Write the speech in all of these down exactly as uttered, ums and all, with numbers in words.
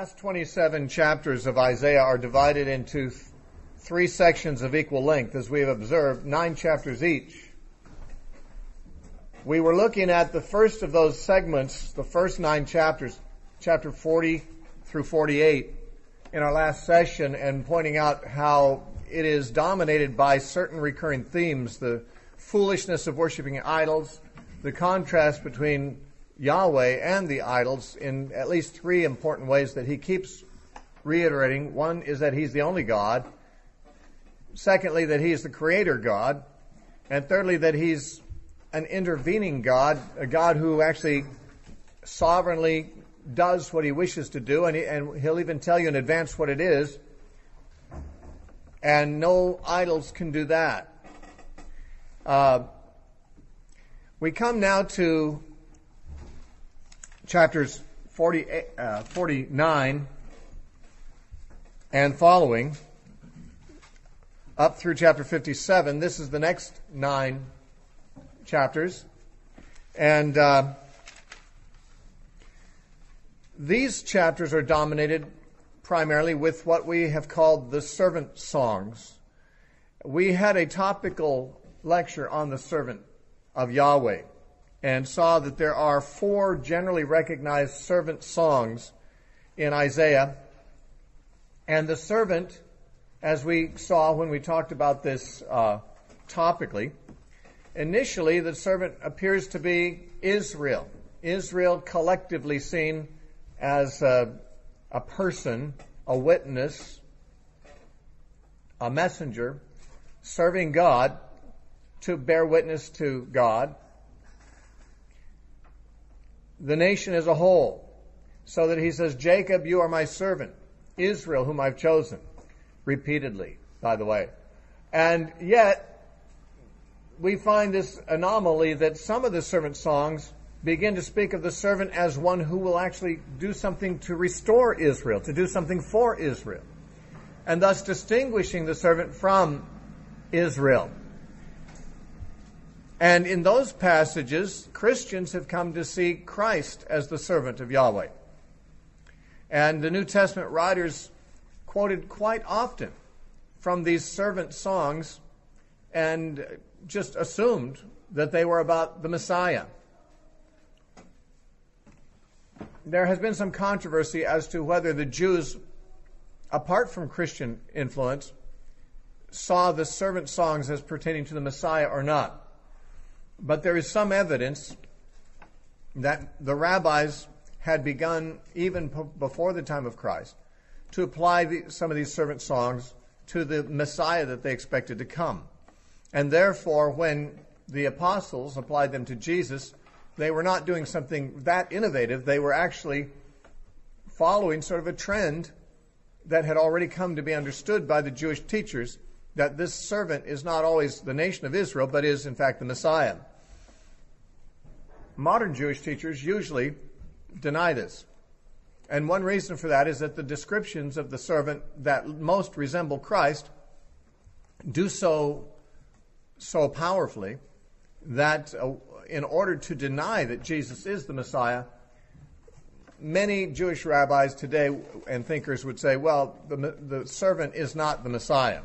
last twenty-seven chapters of Isaiah are divided into th- three sections of equal length, as we have observed, nine chapters each. We were looking at the first of those segments, the first nine chapters, chapter forty through forty-eight, in our last session, and pointing out how it is dominated by certain recurring themes: the foolishness of worshiping idols, the contrast between Yahweh and the idols in at least three important ways that he keeps reiterating. One is that he's the only God. Secondly, that he is the creator God. And thirdly, that he's an intervening God, a God who actually sovereignly does what he wishes to do, and, he, and he'll even tell you in advance what it is. And no idols can do that. Uh, we come now to chapters forty, uh, forty-nine and following, up through chapter fifty-seven. This is the next nine chapters. And uh, these chapters are dominated primarily with what we have called the servant songs. We had a topical lecture on the servant of Yahweh, and saw that there are four generally recognized servant songs in Isaiah. And the servant, as we saw when we talked about this uh, topically, initially the servant appears to be Israel. Israel collectively seen as a, a person, a witness, a messenger, serving God to bear witness to God. The nation as a whole, so that he says, Jacob, you are my servant, Israel, whom I've chosen, repeatedly, by the way. And yet, we find this anomaly that some of the servant songs begin to speak of the servant as one who will actually do something to restore Israel, to do something for Israel, and thus distinguishing the servant from Israel. And in those passages, Christians have come to see Christ as the servant of Yahweh. And the New Testament writers quoted quite often from these servant songs and just assumed that they were about the Messiah. There has been some controversy as to whether the Jews, apart from Christian influence, saw the servant songs as pertaining to the Messiah or not. But there is some evidence that the rabbis had begun, even p- before the time of Christ, to apply the, some of these servant songs to the Messiah that they expected to come. And therefore, when the apostles applied them to Jesus, they were not doing something that innovative. They were actually following sort of a trend that had already come to be understood by the Jewish teachers, that this servant is not always the nation of Israel, but is in fact the Messiah. Modern Jewish teachers usually deny this. And one reason for that is that the descriptions of the servant that most resemble Christ do so so powerfully that uh, in order to deny that Jesus is the Messiah, many Jewish rabbis today and thinkers would say, well, the, the servant is not the Messiah.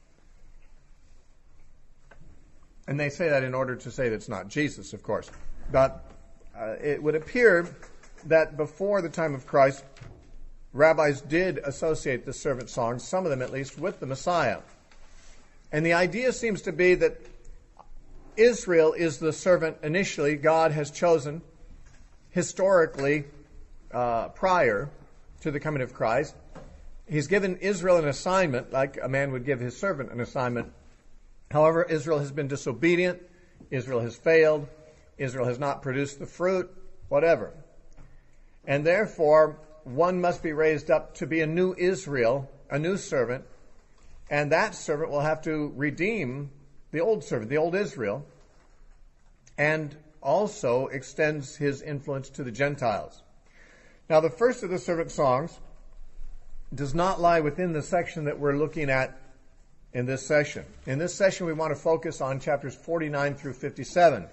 And they say that in order to say that it's not Jesus, of course. But uh, it would appear that before the time of Christ, rabbis did associate the servant songs, some of them at least, with the Messiah. And the idea seems to be that Israel is the servant initially God has chosen historically uh, prior to the coming of Christ. He's given Israel an assignment, like a man would give his servant an assignment. However, Israel has been disobedient. Israel has failed. Israel has not produced the fruit, whatever. And therefore, one must be raised up to be a new Israel, a new servant, and that servant will have to redeem the old servant, the old Israel, and also extends his influence to the Gentiles. Now, the first of the servant songs does not lie within the section that we're looking at in this session. In this session, we want to focus on chapters forty-nine through fifty-seven.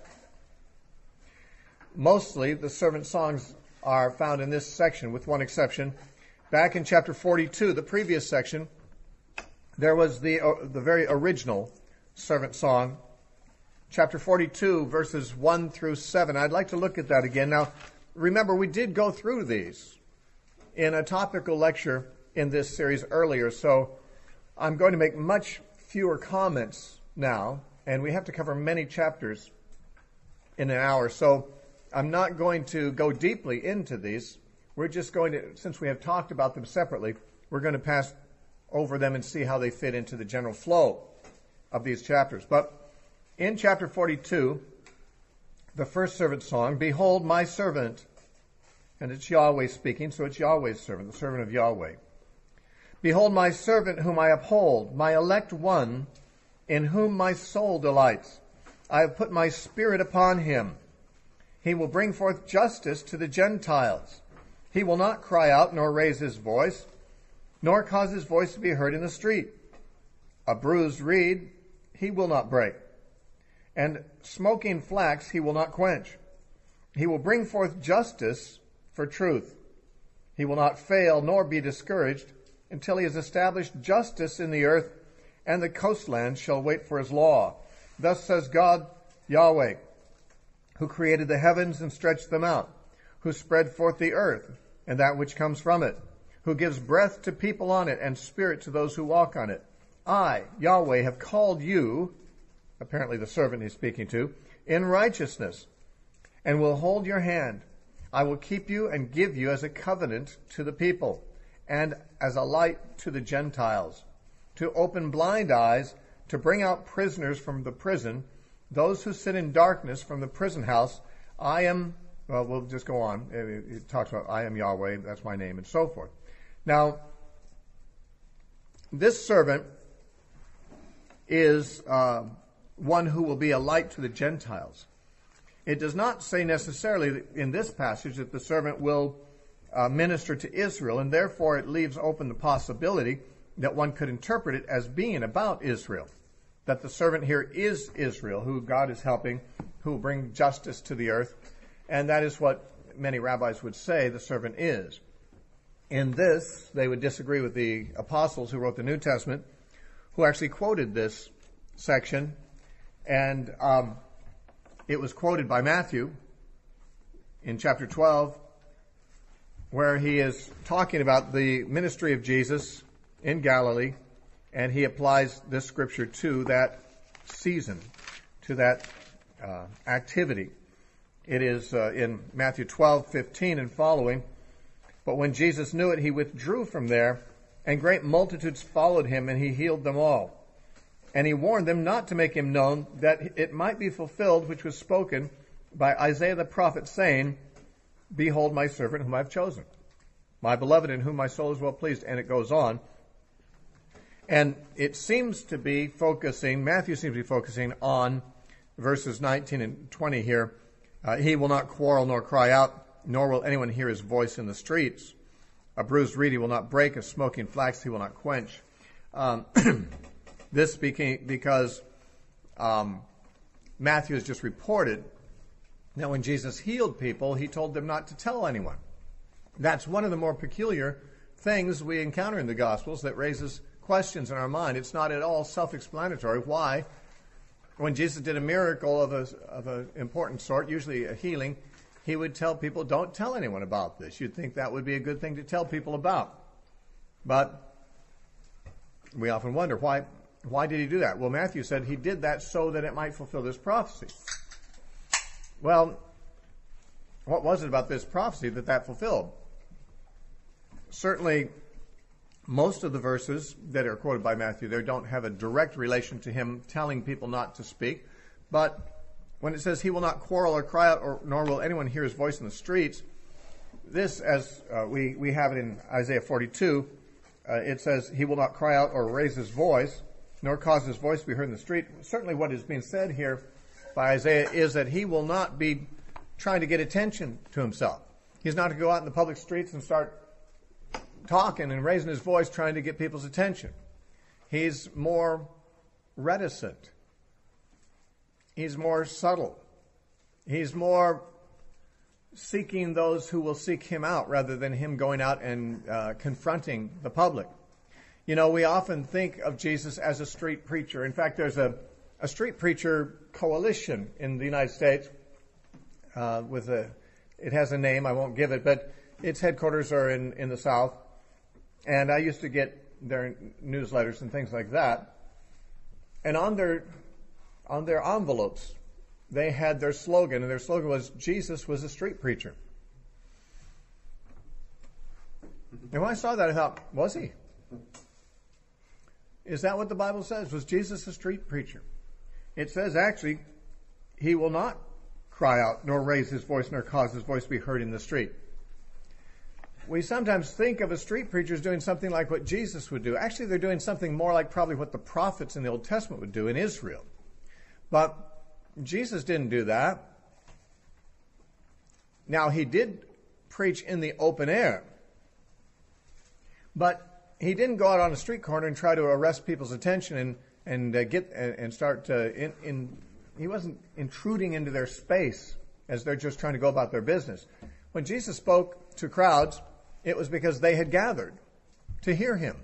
Mostly, the servant songs are found in this section, with one exception. Back in chapter forty-two, the previous section, there was the uh, the very original servant song. Chapter forty-two, verses one through seven. I'd like to look at that again. Now, remember, we did go through these in a topical lecture in this series earlier, so I'm going to make much fewer comments now, and we have to cover many chapters in an hour, so I'm not going to go deeply into these. We're just going to, since we have talked about them separately, we're going to pass over them and see how they fit into the general flow of these chapters. But in chapter forty-two, the first servant song, "Behold my servant," and it's Yahweh speaking, so it's Yahweh's servant, the servant of Yahweh. "Behold my servant whom I uphold, my elect one, in whom my soul delights. I have put my spirit upon him. He will bring forth justice to the Gentiles. He will not cry out nor raise his voice, nor cause his voice to be heard in the street. A bruised reed he will not break, and smoking flax he will not quench. He will bring forth justice for truth. He will not fail nor be discouraged until he has established justice in the earth, and the coastlands shall wait for his law. Thus says God, Yahweh, who created the heavens and stretched them out, who spread forth the earth and that which comes from it, who gives breath to people on it and spirit to those who walk on it. I, Yahweh, have called you," apparently the servant he's speaking to, "in righteousness, and will hold your hand. I will keep you and give you as a covenant to the people, and as a light to the Gentiles, to open blind eyes, to bring out prisoners from the prison, those who sit in darkness from the prison house. I am," well, we'll just go on. It, it talks about, "I am Yahweh, that's my name," and so forth. Now, this servant is uh, one who will be a light to the Gentiles. It does not say necessarily in this passage that the servant will uh, minister to Israel, and therefore it leaves open the possibility that one could interpret it as being about Israel, that the servant here is Israel, who God is helping, who will bring justice to the earth, and that is what many rabbis would say the servant is. In this, they would disagree with the apostles who wrote the New Testament, who actually quoted this section, and um, it was quoted by Matthew in chapter twelve, where he is talking about the ministry of Jesus in Galilee, and he applies this scripture to that season, to that uh, activity. It is uh, in Matthew twelve fifteen and following. "But when Jesus knew it, he withdrew from there, and great multitudes followed him, and he healed them all. And he warned them not to make him known, that it might be fulfilled which was spoken by Isaiah the prophet, saying, Behold my servant whom I have chosen, my beloved in whom my soul is well pleased." And it goes on. And it seems to be focusing, Matthew seems to be focusing on verses nineteen and twenty here. Uh, "He will not quarrel nor cry out, nor will anyone hear his voice in the streets. A bruised reed he will not break, a smoking flax he will not quench." Um, this speaking because um, Matthew has just reported that when Jesus healed people, he told them not to tell anyone. That's one of the more peculiar things we encounter in the Gospels that raises questions in our mind. It's not at all self-explanatory why, when Jesus did a miracle of a of an important sort, usually a healing, he would tell people, don't tell anyone about this. You'd think that would be a good thing to tell people about. But we often wonder, why why did he do that? Well, Matthew said he did that so that it might fulfill this prophecy. Well, what was it about this prophecy that that fulfilled? Certainly, most of the verses that are quoted by Matthew there don't have a direct relation to him telling people not to speak. But when it says he will not quarrel or cry out, or, nor will anyone hear his voice in the streets, this, as uh, we, we have it in Isaiah forty-two, uh, it says he will not cry out or raise his voice, nor cause his voice to be heard in the street. Certainly what is being said here by Isaiah is that he will not be trying to get attention to himself. He's not to go out in the public streets and start talking and raising his voice trying to get people's attention. He's more reticent. He's more subtle. He's more seeking those who will seek him out rather than him going out and uh, confronting the public. You know, we often think of Jesus as a street preacher. In fact, there's a, a street preacher coalition in the United States uh, with a, it has a name, I won't give it, but its headquarters are in, in the South. And I used to get their newsletters and things like that. And on their, on their envelopes, they had their slogan, and their slogan was, Jesus was a street preacher. And when I saw that, I thought, was he? Is that what the Bible says? Was Jesus a street preacher? It says, actually, he will not cry out, nor raise his voice, nor cause his voice to be heard in the street. We sometimes think of a street preacher as doing something like what Jesus would do. Actually, they're doing something more like probably what the prophets in the Old Testament would do in Israel. But Jesus didn't do that. Now, he did preach in the open air, but he didn't go out on a street corner and try to arrest people's attention and and uh, get and, and start to. In, in, he wasn't intruding into their space as they're just trying to go about their business. When Jesus spoke to crowds, it was because they had gathered to hear him.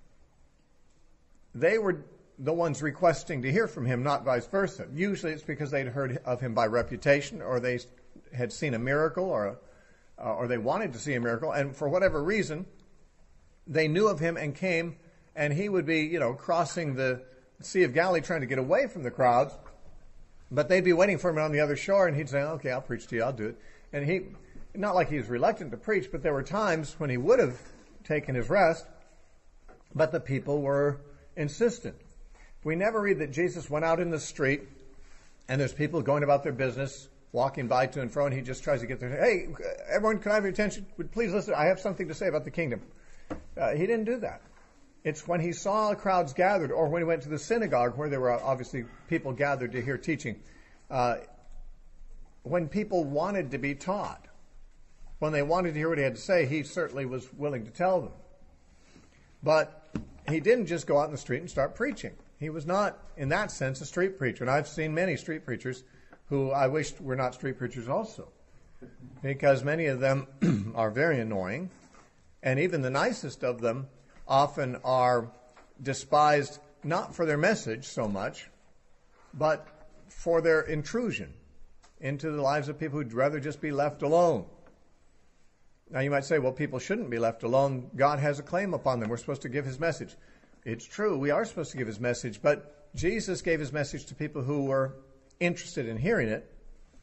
They were the ones requesting to hear from him, not vice versa. Usually it's because they'd heard of him by reputation, or they had seen a miracle, or uh, or they wanted to see a miracle, and for whatever reason, they knew of him and came, and he would be, you know, crossing the Sea of Galilee trying to get away from the crowds, but they'd be waiting for him on the other shore, and he'd say, okay, I'll preach to you, I'll do it. And he, not like he was reluctant to preach, but there were times when he would have taken his rest, but the people were insistent. We never read that Jesus went out in the street and there's people going about their business, walking by to and fro, and he just tries to get there. Hey, everyone, can I have your attention? Please listen. I have something to say about the kingdom. Uh, he didn't do that. It's when he saw crowds gathered, or when he went to the synagogue where there were obviously people gathered to hear teaching. Uh, when people wanted to be taught, when they wanted to hear what he had to say, he certainly was willing to tell them. But he didn't just go out in the street and start preaching. He was not, in that sense, a street preacher. And I've seen many street preachers who I wished were not street preachers also, because many of them are very annoying, and even the nicest of them often are despised not for their message so much, but for their intrusion into the lives of people who'd rather just be left alone. Now you might say, well, people shouldn't be left alone. God has a claim upon them. We're supposed to give his message. It's true, we are supposed to give his message, but Jesus gave his message to people who were interested in hearing it.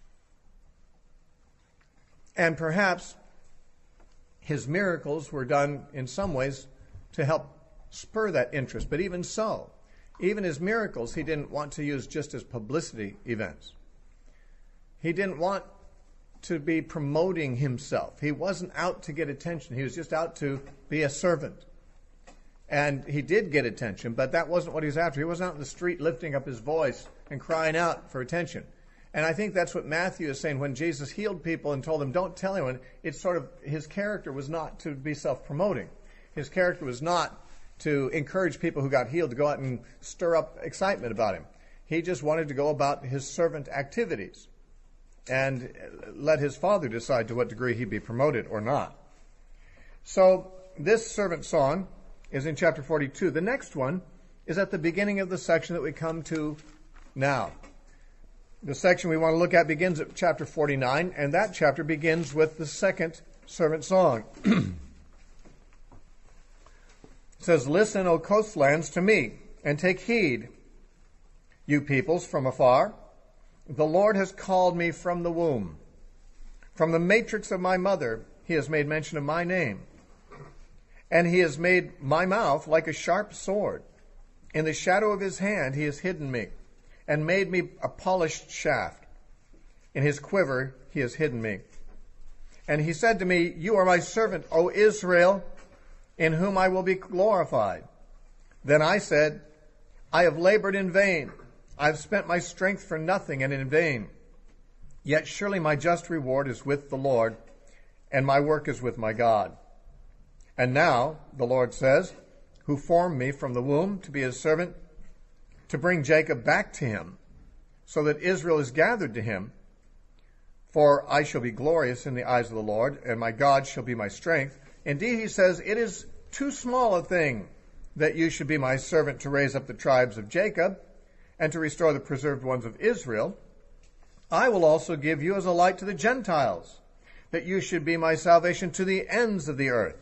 And perhaps his miracles were done in some ways to help spur that interest. But even so, even his miracles, he didn't want to use just as publicity events. He didn't want to be promoting himself. He wasn't out to get attention. He was just out to be a servant. And he did get attention, but that wasn't what he was after. He wasn't out in the street lifting up his voice and crying out for attention. And I think that's what Matthew is saying when Jesus healed people and told them, don't tell anyone. It's sort of, his character was not to be self-promoting. His character was not to encourage people who got healed to go out and stir up excitement about him. He just wanted to go about his servant activities and let his Father decide to what degree he'd be promoted or not. So this servant song is in chapter forty-two. The next one is at the beginning of the section that we come to now. The section we want to look at begins at chapter forty-nine, and that chapter begins with the second servant song. It says, listen, O coastlands, to me, and take heed, you peoples from afar. The Lord has called me from the womb. From the matrix of my mother, he has made mention of my name. And he has made my mouth like a sharp sword. In the shadow of his hand he has hidden me, and made me a polished shaft. In his quiver he has hidden me. And he said to me, you are my servant, O Israel, in whom I will be glorified. Then I said, I have labored in vain. I have spent my strength for nothing and in vain. Yet surely my just reward is with the Lord, and my work is with my God. And now, the Lord says, who formed me from the womb to be his servant, to bring Jacob back to him, so that Israel is gathered to him. For I shall be glorious in the eyes of the Lord, and my God shall be my strength. Indeed, he says, it is too small a thing that you should be my servant to raise up the tribes of Jacob and to restore the preserved ones of Israel. I will also give you as a light to the Gentiles, that you should be my salvation to the ends of the earth.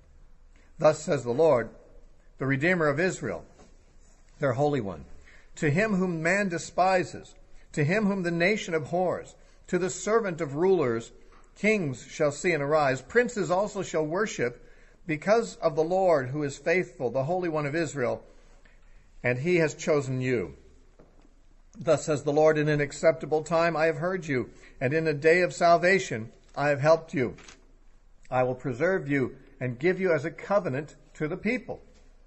Thus says the Lord, the Redeemer of Israel, their Holy One. To him whom man despises, to him whom the nation abhors, to the servant of rulers, kings shall see and arise, princes also shall worship, because of the Lord who is faithful, the Holy One of Israel, and he has chosen you. Thus says the Lord, in an acceptable time I have heard you, and in a day of salvation I have helped you. I will preserve you and give you as a covenant to the people.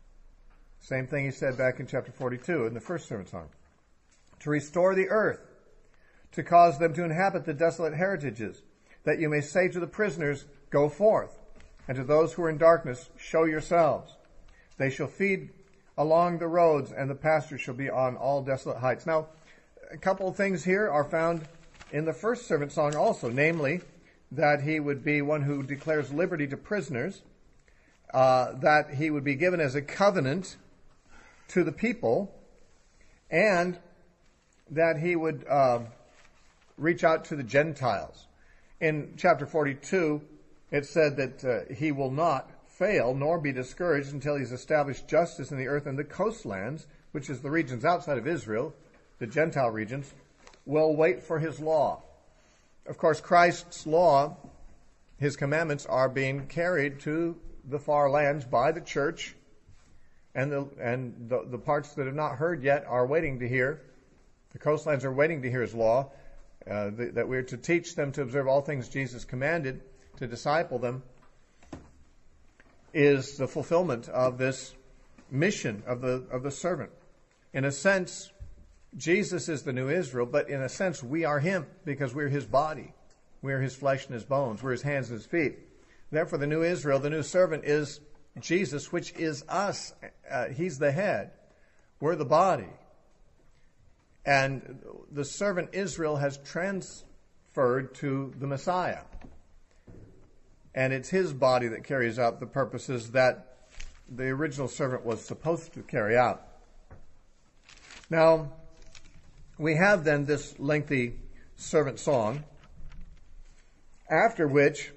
Same thing he said back in chapter forty-two in the first sermon song. To restore the earth, to cause them to inhabit the desolate heritages, that you may say to the prisoners, go forth, and to those who are in darkness, show yourselves. They shall feed along the roads, and the pastures shall be on all desolate heights. Now, a couple of things here are found in the first servant song also, namely, that he would be one who declares liberty to prisoners, uh, that he would be given as a covenant to the people, and that he would uh, reach out to the Gentiles. In chapter forty-two, it said that uh, he will not fail nor be discouraged until he's established justice in the earth, and the coastlands, which is the regions outside of Israel, the Gentile regions, will wait for his law. Of course, Christ's law, his commandments, are being carried to the far lands by the church, and the and the, the parts that have not heard yet are waiting to hear. The coastlands are waiting to hear his law, uh, the, that we're to teach them to observe all things Jesus commanded, to disciple them, is the fulfillment of this mission of the of the servant. In a sense, Jesus is the new Israel, but in a sense, we are him because we're his body. We're his flesh and his bones. We're his hands and his feet. Therefore, the new Israel, the new servant, is Jesus, which is us. Uh, he's the head. We're the body. And the servant Israel has transferred to the Messiah. And it's his body that carries out the purposes that the original servant was supposed to carry out. Now, we have then this lengthy servant song, after which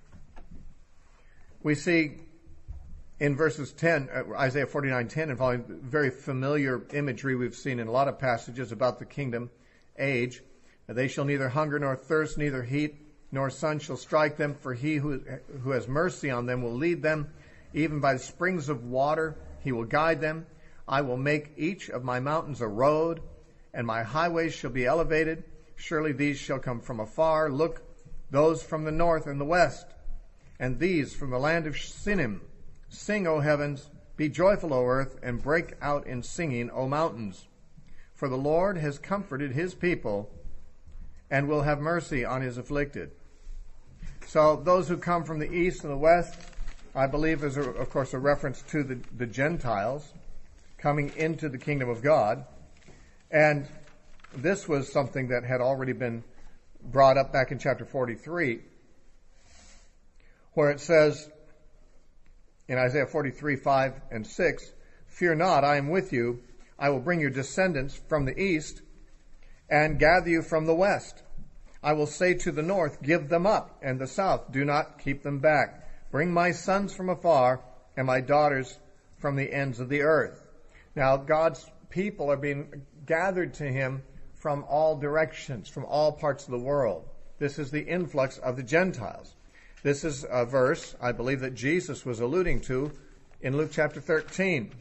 we see in verses ten, uh, Isaiah forty-nine ten, and following, very familiar imagery we've seen in a lot of passages about the kingdom age. They shall neither hunger nor thirst, neither heat nor sun shall strike them, for he who, who has mercy on them will lead them. Even by the springs of water he will guide them. I will make each of my mountains a road, and my highways shall be elevated. Surely these shall come from afar. Look, those from the north and the west, and these from the land of Sinim. Sing, O heavens, be joyful, O earth, and break out in singing, O mountains. For the Lord has comforted his people, and will have mercy on his afflicted. So those who come from the east and the west, I believe is, a, of course, a reference to the, the Gentiles coming into the kingdom of God. And this was something that had already been brought up back in chapter forty-three, where it says in Isaiah forty-three, five and six, fear not, I am with you. I will bring your descendants from the east and gather you from the west. I will say to the north, give them up, and the south, do not keep them back. Bring my sons from afar and my daughters from the ends of the earth. Now, God's people are being gathered to him from all directions, from all parts of the world. This is the influx of the Gentiles. This is a verse, I believe, that Jesus was alluding to in Luke chapter thirteen.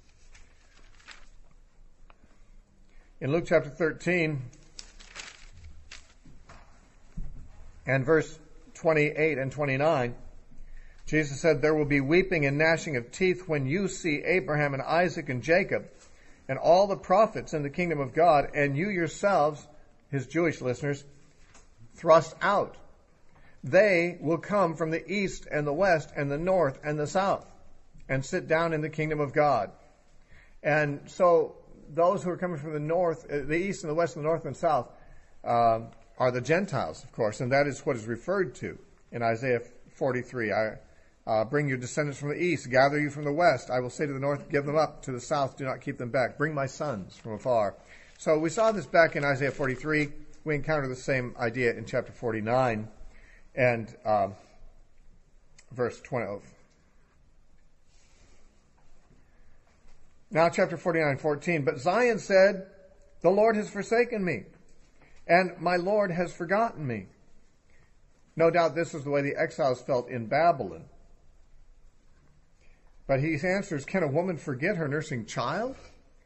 In Luke chapter thirteen and verse twenty-eight and twenty-nine, Jesus said, there will be weeping and gnashing of teeth when you see Abraham and Isaac and Jacob and all the prophets in the kingdom of God, and you yourselves, his Jewish listeners, thrust out. They will come from the east and the west and the north and the south and sit down in the kingdom of God. And so those who are coming from the north, the east and the west and the north and south, uh, are the Gentiles, of course, and that is what is referred to in Isaiah forty-three. I uh, bring your descendants from the east, gather you from the west. I will say to the north, give them up. To the south, do not keep them back. Bring my sons from afar. So we saw this back in Isaiah forty-three. We encounter the same idea in chapter forty-nine and uh, verse twelve. Now chapter forty-nine, fourteen. But Zion said, the Lord has forsaken me, and my Lord has forgotten me. No doubt this was the way the exiles felt in Babylon. But he answers, can a woman forget her nursing child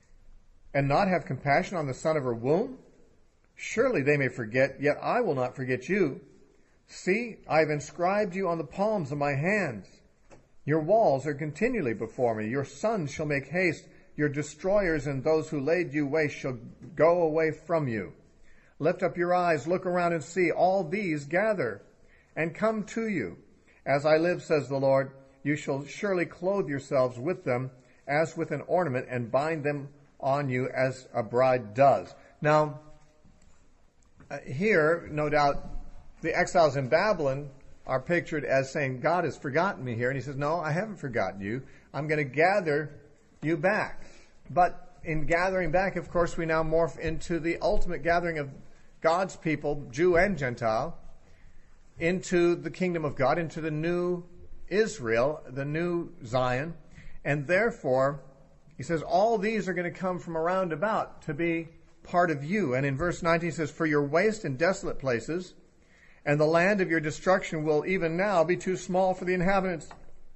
and not have compassion on the son of her womb? Surely they may forget, yet I will not forget you. See, I have inscribed you on the palms of my hands. Your walls are continually before me. Your sons shall make haste. Your destroyers and those who laid you waste shall go away from you. Lift up your eyes, look around and see. All these gather and come to you. As I live, says the Lord, you shall surely clothe yourselves with them as with an ornament and bind them on you as a bride does. Now, uh, here, no doubt, the exiles in Babylon are pictured as saying, God has forgotten me here. And he says, no, I haven't forgotten you. I'm going to gather you back. But in gathering back, of course, we now morph into the ultimate gathering of God's people, Jew and Gentile, into the kingdom of God, into the new Israel, the new Zion. And therefore, he says, all these are going to come from around about to be part of you. And in verse nineteen, he says, for your waste and desolate places, and the land of your destruction will even now be too small for the inhabitants.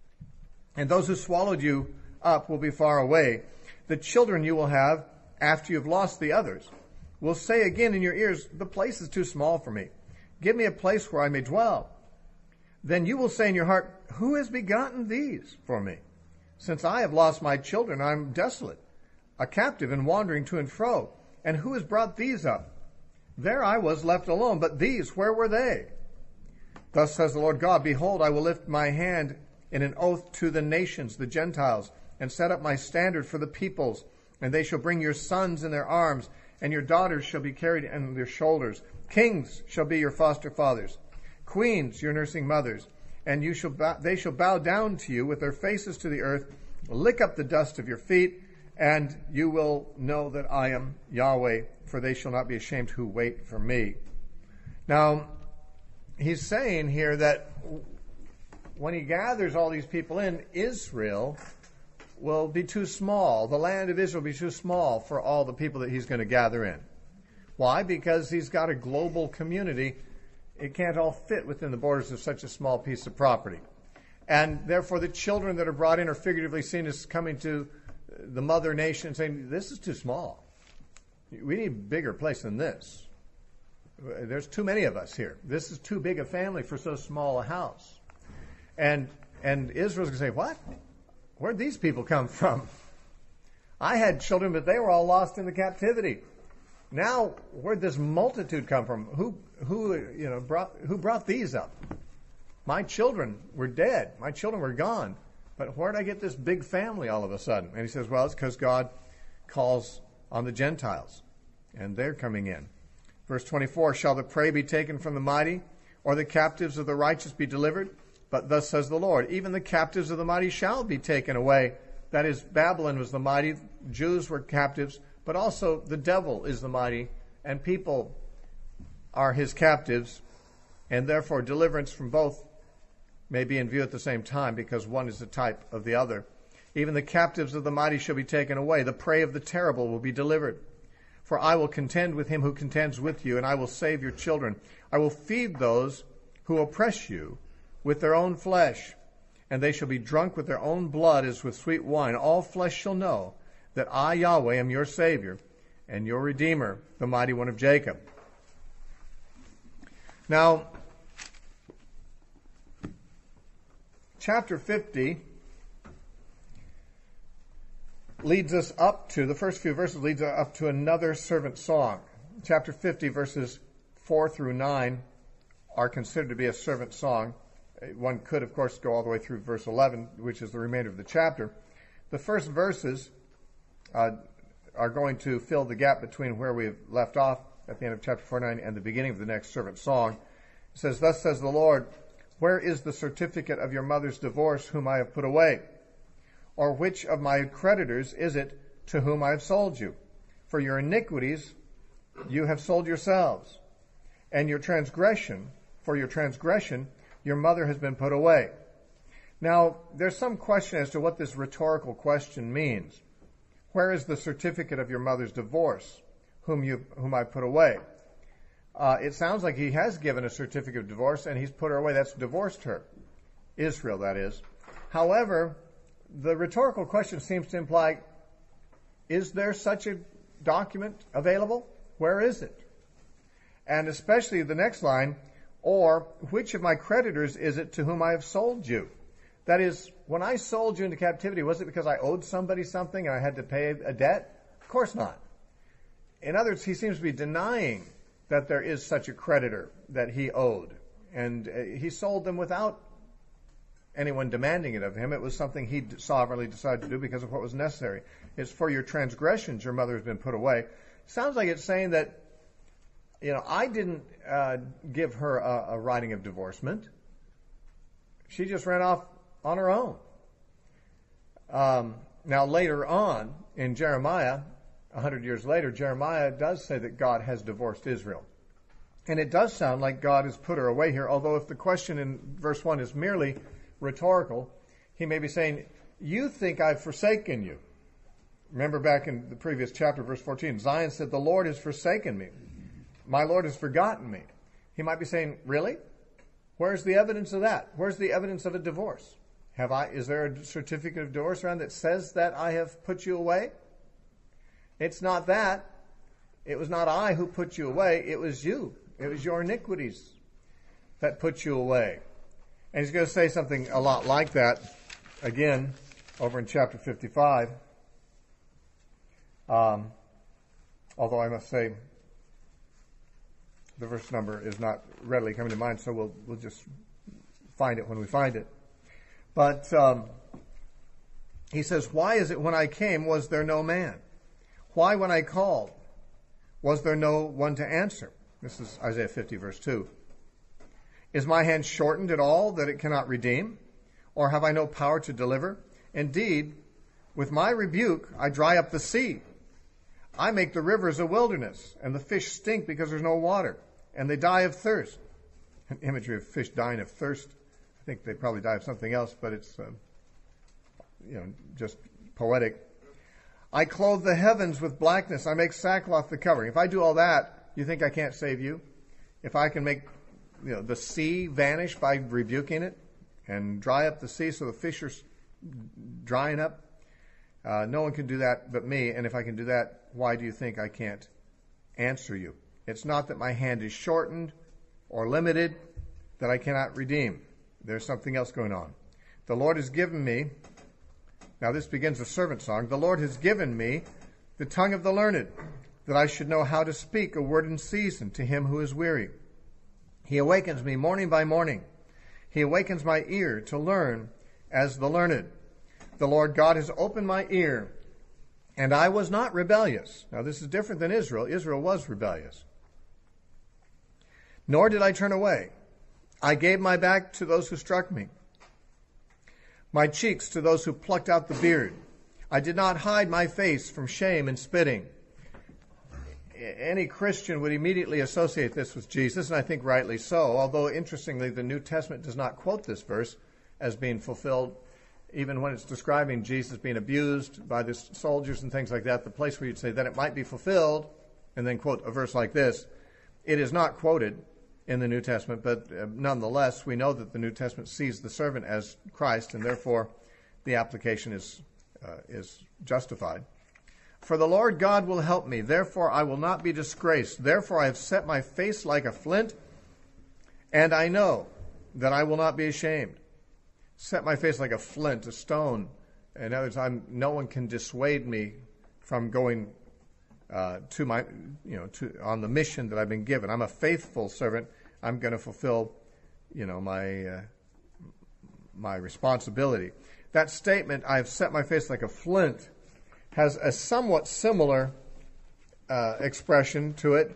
And those who swallowed you up will be far away. The children you will have after you have lost the others will say again in your ears, the place is too small for me. Give me a place where I may dwell. Then you will say in your heart, who has begotten these for me? Since I have lost my children, I am desolate, a captive and wandering to and fro. And who has brought these up? There I was left alone, but these, where were they? Thus says the Lord God, behold, I will lift my hand in an oath to the nations, the Gentiles, and set up my standard for the peoples. And they shall bring your sons in their arms, and your daughters shall be carried on their shoulders. Kings shall be your foster fathers, queens your nursing mothers, and you shall bow, they shall bow down to you with their faces to the earth, lick up the dust of your feet, and you will know that I am Yahweh, for they shall not be ashamed who wait for me. Now, he's saying here that when he gathers all these people in, Israel will be too small. The land of Israel will be too small for all the people that he's going to gather in. Why? Because he's got a global community. It can't all fit within the borders of such a small piece of property. And therefore the children that are brought in are figuratively seen as coming to the mother nation saying, this is too small. We need a bigger place than this. There's too many of us here. This is too big a family for so small a house. And and Israel's going to say, what? Where'd these people come from? I had children, but they were all lost in the captivity. Now, where'd this multitude come from? Who who you know brought who brought these up? My children were dead. My children were gone. But where'd I get this big family all of a sudden? And he says, well, it's because God calls on the Gentiles, and they're coming in. Verse twenty-four, shall the prey be taken from the mighty, or the captives of the righteous be delivered? But thus says the Lord, even the captives of the mighty shall be taken away. That is, Babylon was the mighty, Jews were captives, but also the devil is the mighty, and people are his captives, and therefore deliverance from both may be in view at the same time, because one is a type of the other. Even the captives of the mighty shall be taken away. The prey of the terrible will be delivered. For I will contend with him who contends with you, and I will save your children. I will feed those who oppress you with their own flesh, and they shall be drunk with their own blood as with sweet wine. All flesh shall know that I, Yahweh, am your Savior and your Redeemer, the Mighty One of Jacob. Now, chapter fifty leads us up to, the first few verses leads us up to another servant song. Chapter fifty, verses four through nine are considered to be a servant song. One could, of course, go all the way through verse eleven, which is the remainder of the chapter. The first verses uh, are going to fill the gap between where we have left off at the end of chapter forty-nine and the beginning of the next servant song. It says, "Thus says the Lord, where is the certificate of your mother's divorce whom I have put away? Or which of my creditors is it to whom I have sold you? For your iniquities you have sold yourselves, and your transgression, for your transgression, your mother has been put away." Now, there's some question as to what this rhetorical question means. Where is the certificate of your mother's divorce, whom you whom I put away? Uh, it sounds like he has given a certificate of divorce, and he's put her away. That's divorced her. Israel, that is. However, the rhetorical question seems to imply, is there such a document available? Where is it? And especially the next line, or which of my creditors is it to whom I have sold you? That is, when I sold you into captivity, was it because I owed somebody something and I had to pay a debt? Of course not. In other words, he seems to be denying that there is such a creditor that he owed. And uh, he sold them without anyone demanding it of him. It was something he sovereignly decided to do because of what was necessary. It's for your transgressions your mother has been put away. Sounds like it's saying that, you know, I didn't uh, give her a, a writing of divorcement. She just ran off on her own. Um, now, later on in Jeremiah, a hundred years later, Jeremiah does say that God has divorced Israel. And it does sound like God has put her away here, although if the question in verse one is merely rhetorical, he may be saying, you think I've forsaken you. Remember back in the previous chapter, verse fourteen, Zion said, the Lord has forsaken me. My Lord has forgotten me. He might be saying, really? Where's the evidence of that? Where's the evidence of a divorce? Have I, is there a certificate of divorce around that says that I have put you away? It's not that. It was not I who put you away. It was you. It was your iniquities that put you away. And he's going to say something a lot like that again over in chapter fifty-five. Um, although I must say the verse number is not readily coming to mind, so we'll we'll just find it when we find it. But um, he says, why is it when I came was there no man? Why when I called was there no one to answer? This is Isaiah fifty, verse two. Is my hand shortened at all that it cannot redeem? Or have I no power to deliver? Indeed, with my rebuke I dry up the sea. I make the rivers a wilderness, and the fish stink because there's no water, and they die of thirst. An imagery of fish dying of thirst. I think they probably die of something else, but it's uh, you know just poetic. I clothe the heavens with blackness. I make sackcloth the covering. If I do all that, you think I can't save you? If I can make you know the sea vanish by rebuking it and dry up the sea so the fish are drying up, uh, no one can do that but me. And if I can do that, why do you think I can't answer you? It's not that my hand is shortened or limited, that I cannot redeem. There's something else going on. The Lord has given me, now this begins a servant song, the Lord has given me the tongue of the learned, that I should know how to speak a word in season to him who is weary. He awakens me morning by morning. He awakens my ear to learn as the learned. The Lord God has opened my ear, and I was not rebellious. Now this is different than Israel. Israel was rebellious. Nor did I turn away. I gave my back to those who struck me, my cheeks to those who plucked out the beard. I did not hide my face from shame and spitting. Any Christian would immediately associate this with Jesus, and I think rightly so, although interestingly the New Testament does not quote this verse as being fulfilled, even when it's describing Jesus being abused by the soldiers and things like that. The place where you'd say that it might be fulfilled, and then quote a verse like this, it is not quoted in the New Testament, but uh, nonetheless, we know that the New Testament sees the servant as Christ, and therefore the application is uh, is justified. For the Lord God will help me, therefore I will not be disgraced. Therefore I have set my face like a flint, and I know that I will not be ashamed. Set my face like a flint, a stone. In other words, I'm, no one can dissuade me from going uh, to my, you know, to on the mission that I've been given. I'm a faithful servant. I'm going to fulfill, you know, my uh, my responsibility. That statement, I have set my face like a flint, has a somewhat similar uh, expression to it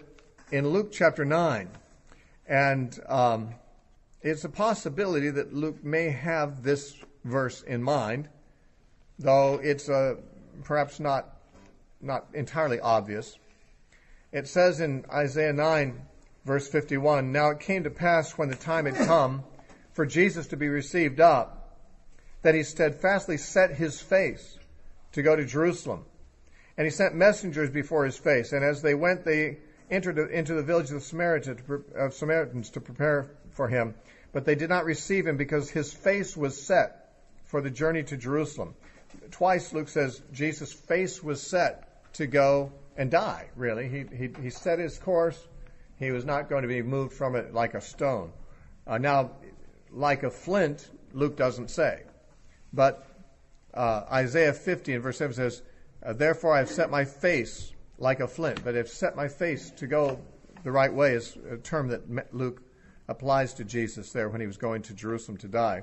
in Luke chapter nine. And um, it's a possibility that Luke may have this verse in mind, though it's uh, perhaps not, not entirely obvious. It says in Isaiah nine, verse fifty-one, "Now it came to pass when the time had come for Jesus to be received up, that he steadfastly set his face to go to Jerusalem. And he sent messengers before his face, and as they went, they entered into the village of the Samaritans to prepare for him. But they did not receive him, because his face was set for the journey to Jerusalem." Twice Luke says Jesus' face was set to go and die, really. He, he, he set his course. He was not going to be moved from it like a stone. Uh, now, like a flint, Luke doesn't say. But uh, Isaiah fifty in verse seven says, "Therefore I have set my face like a flint." But I've set my face to go the right way is a term that Luke applies to Jesus there when he was going to Jerusalem to die.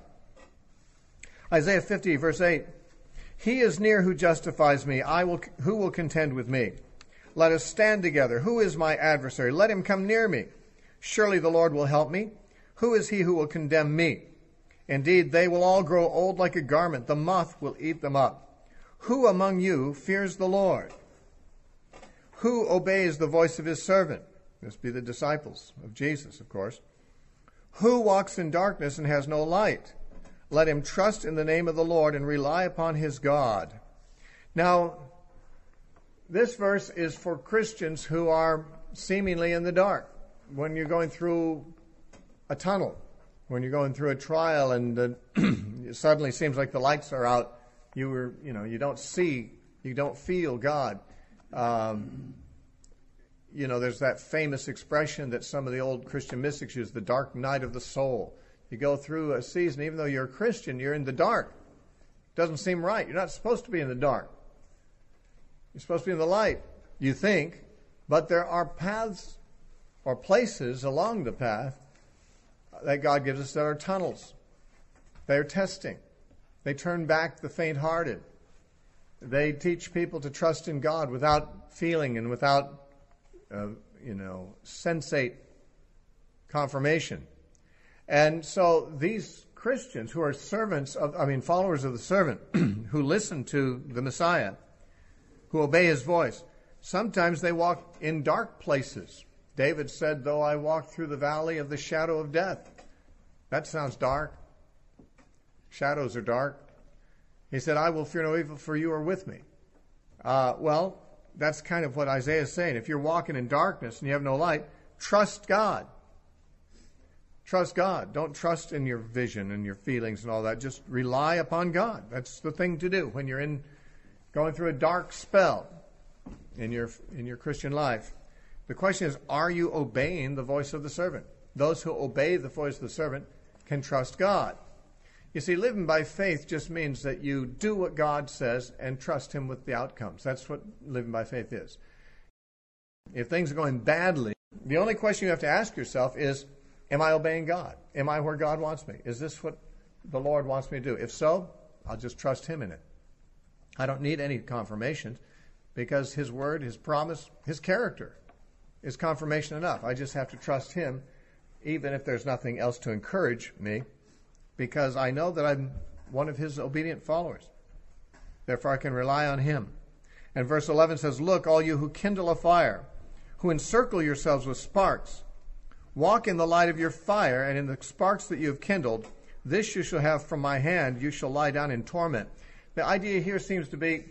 Isaiah fifty, verse eight, "He is near who justifies me. I will. Who will contend with me? Let us stand together. Who is my adversary? Let him come near me. Surely the Lord will help me. Who is he who will condemn me? Indeed, they will all grow old like a garment. The moth will eat them up. Who among you fears the Lord? Who obeys the voice of his servant?" This be the disciples of Jesus, of course. "Who walks in darkness and has no light? Let him trust in the name of the Lord and rely upon his God." Now, this verse is for Christians who are seemingly in the dark. When you're going through a tunnel, when you're going through a trial and uh, it suddenly seems like the lights are out, you were, you know, you don't see, you don't feel God. Um, you know, there's that famous expression that some of the old Christian mystics use, the dark night of the soul. You go through a season, even though you're a Christian, you're in the dark. It doesn't seem right. You're not supposed to be in the dark. You're supposed to be in the light, you think, but there are paths or places along the path that God gives us that are tunnels. They're testing. They turn back the faint-hearted. They teach people to trust in God without feeling and without, uh, you know, sensate confirmation. And so these Christians who are servants of, I mean, followers of the servant, who listen to the Messiah, who obey his voice, sometimes they walk in dark places. David said, "Though I walk through the valley of the shadow of death." That sounds dark. Shadows are dark. He said, "I will fear no evil, for you are with me." Uh, well, that's kind of what Isaiah is saying. If you're walking in darkness and you have no light, trust God. Trust God. Don't trust in your vision and your feelings and all that. Just rely upon God. That's the thing to do when you're in going through a dark spell in your in your Christian life. The question is, are you obeying the voice of the servant? Those who obey the voice of the servant can trust God. You see, living by faith just means that you do what God says and trust him with the outcomes. That's what living by faith is. If things are going badly, the only question you have to ask yourself is, am I obeying God? Am I where God wants me? Is this what the Lord wants me to do? If so, I'll just trust him in it. I don't need any confirmation, because his word, his promise, his character is confirmation enough. I just have to trust him, even if there's nothing else to encourage me, because I know that I'm one of his obedient followers. Therefore, I can rely on him. And verse eleven says, "Look, all you who kindle a fire, who encircle yourselves with sparks, walk in the light of your fire, and in the sparks that you have kindled, this you shall have from my hand, you shall lie down in torment." The idea here seems to be,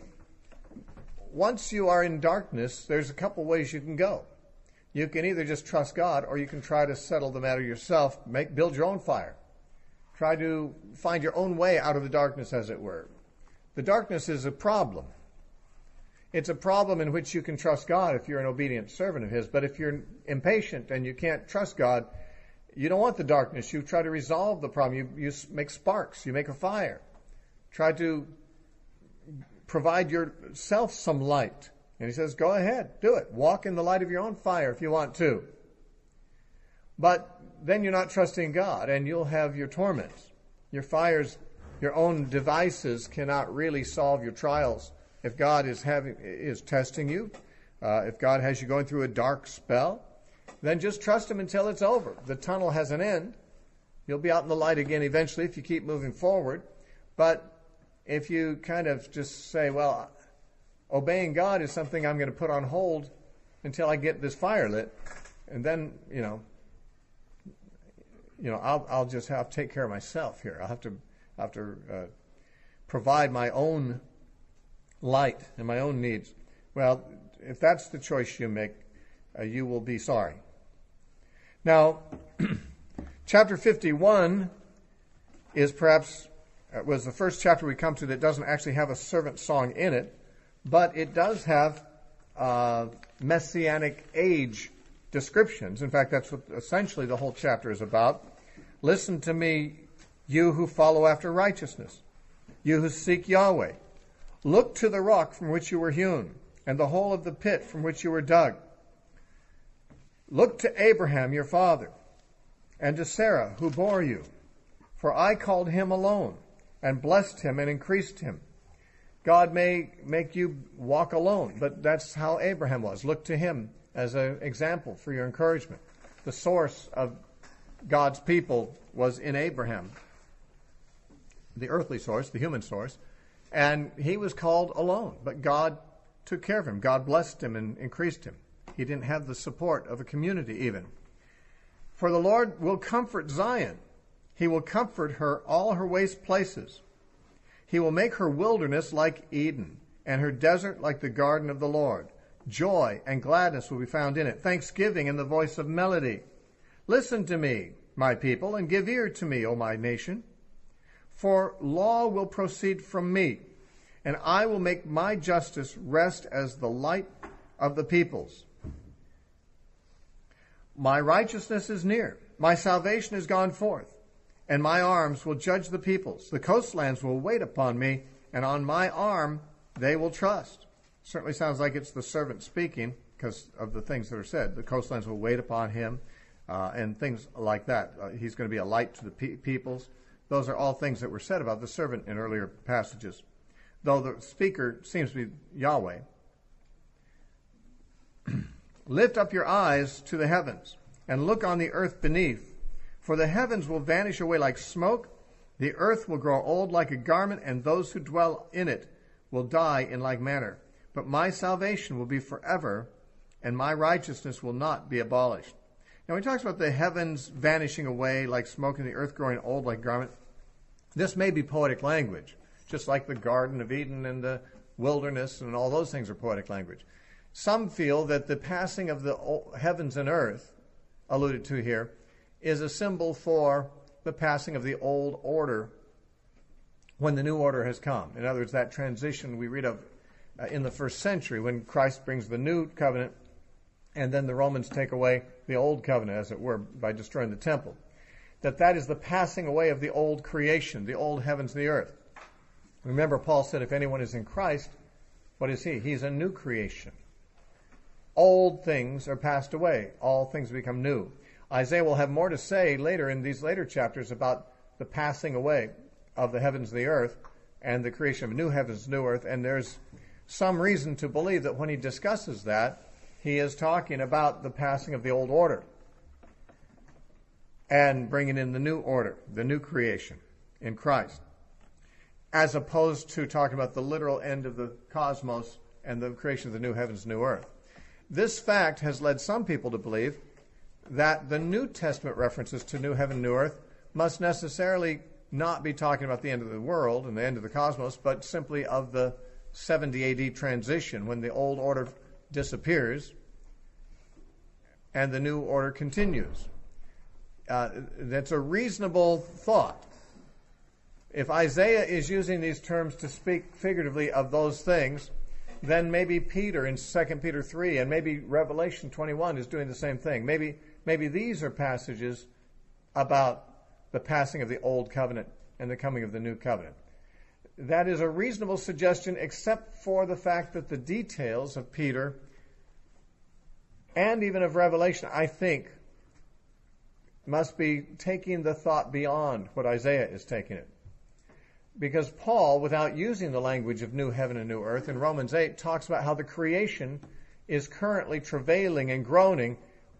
once you are in darkness, there's a couple ways you can go. You can either just trust God, or you can try to settle the matter yourself, make build your own fire. Try to find your own way out of the darkness, as it were. The darkness is a problem. It's a problem in which you can trust God if you're an obedient servant of his. But if you're impatient and you can't trust God, you don't want the darkness. You try to resolve the problem. You, you make sparks. You make a fire. Try to provide yourself some light. And he says, go ahead, do it. Walk in the light of your own fire if you want to. But then you're not trusting God, and you'll have your torments. Your fires, your own devices cannot really solve your trials. If God is having is testing you, uh, if God has you going through a dark spell, then just trust him until it's over. The tunnel has an end. You'll be out in the light again eventually if you keep moving forward. But if you kind of just say, well, obeying God is something I'm going to put on hold until I get this fire lit, and then, you know, you know, I'll I'll just have to take care of myself here. I'll have to have to uh, provide my own light and my own needs. Well, if that's the choice you make, uh, you will be sorry. Now, chapter fifty-one is perhaps uh, was the first chapter we come to that doesn't actually have a servant song in it, but it does have uh, messianic age descriptions. In fact, that's what essentially the whole chapter is about. Listen to me, you who follow after righteousness, you who seek Yahweh. Look to the rock from which you were hewn, and the hole of the pit from which you were dug. Look to Abraham your father, and to Sarah who bore you. For I called him alone, and blessed him and increased him. God may make you walk alone, but that's how Abraham was. Look to him as an example for your encouragement. The source of God's people was in Abraham, the earthly source, the human source, and he was called alone, but God took care of him. God blessed him and increased him. He didn't have the support of a community even. For the Lord will comfort Zion. He will comfort her all her waste places. He will make her wilderness like Eden, and her desert like the garden of the Lord. Joy and gladness will be found in it, thanksgiving and the voice of melody. Listen to me, my people, and give ear to me, O my nation. For law will proceed from me, and I will make my justice rest as the light of the peoples. My righteousness is near, my salvation is gone forth, and my arms will judge the peoples. The coastlands will wait upon me, and on my arm they will trust. Certainly sounds like it's the servant speaking because of the things that are said. The coastlands will wait upon him, uh, and things like that. Uh, he's going to be a light to the pe- peoples. Those are all things that were said about the servant in earlier passages. Though the speaker seems to be Yahweh. Lift up your eyes to the heavens and look on the earth beneath. For the heavens will vanish away like smoke. The earth will grow old like a garment, and those who dwell in it will die in like manner. But my salvation will be forever, and my righteousness will not be abolished. Now, when he talks about the heavens vanishing away like smoke and the earth growing old like garment, this may be poetic language, just like the Garden of Eden and the wilderness and all those things are poetic language. Some feel that the passing of the heavens and earth, alluded to here, is a symbol for the passing of the old order when the new order has come. In other words, that transition we read of uh, in the first century when Christ brings the new covenant and then the Romans take away the old covenant, as it were, by destroying the temple. That that is the passing away of the old creation, the old heavens and the earth. Remember, Paul said, if anyone is in Christ, what is he? He's a new creation. Old things are passed away. All things become new. Isaiah will have more to say later in these later chapters about the passing away of the heavens and the earth and the creation of new heavens and new earth. And there's some reason to believe that when he discusses that, he is talking about the passing of the old order and bringing in the new order, the new creation in Christ, as opposed to talking about the literal end of the cosmos and the creation of the new heavens and new earth. This fact has led some people to believe that the New Testament references to new heaven and new earth must necessarily not be talking about the end of the world and the end of the cosmos, but simply of the seventy A D transition when the old order disappears and the new order continues. Uh, that's a reasonable thought. If Isaiah is using these terms to speak figuratively of those things, then maybe Peter in Second Peter three and maybe Revelation twenty-one is doing the same thing. Maybe maybe these are passages about the passing of the old covenant and the coming of the new covenant. That is a reasonable suggestion, except for the fact that the details of Peter and even of Revelation, I think, must be taking the thought beyond what Isaiah is taking it. Because Paul, without using the language of new heaven and new earth, in Romans eight talks about how the creation is currently travailing and groaning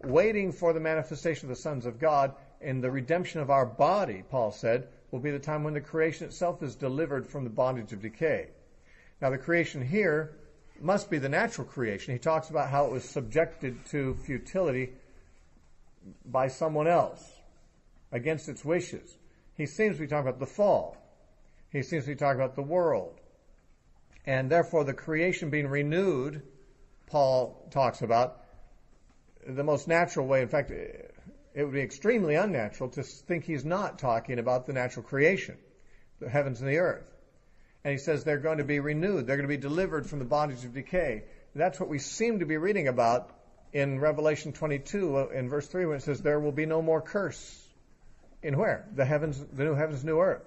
waiting for the manifestation of the sons of God, and the redemption of our body, Paul said, will be the time when the creation itself is delivered from the bondage of decay. Now, the creation here must be the natural creation. He talks about how it was subjected to futility by someone else against its wishes. He seems to be talking about the fall. He seems to be talking about the world. And therefore, the creation being renewed, Paul talks about the most natural way. In fact, it would be extremely unnatural to think he's not talking about the natural creation, the heavens and the earth. And he says they're going to be renewed. They're going to be delivered from the bondage of decay. That's what we seem to be reading about in Revelation twenty-two, in verse three, when it says there will be no more curse. In where? The heavens, the new heavens, new earth.